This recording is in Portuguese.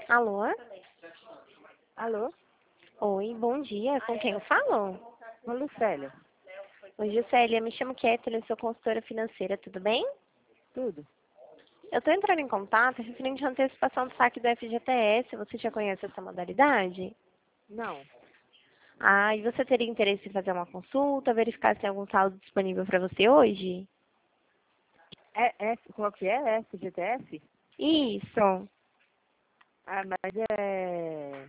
Alô? Alô? Oi, bom dia. Com quem eu falo? Ô, Lucélia, Oi, Juscelia. Me chamo Kathleen, sou consultora financeira, tudo bem? tudo? Eu estou entrando em contato referente à antecipação do saque do FGTS. Você já conhece essa modalidade? Não. Ah, e você teria interesse em fazer uma consulta, verificar se tem algum saldo disponível para você hoje? Qual que é? FGTS? Isso. Ah, mas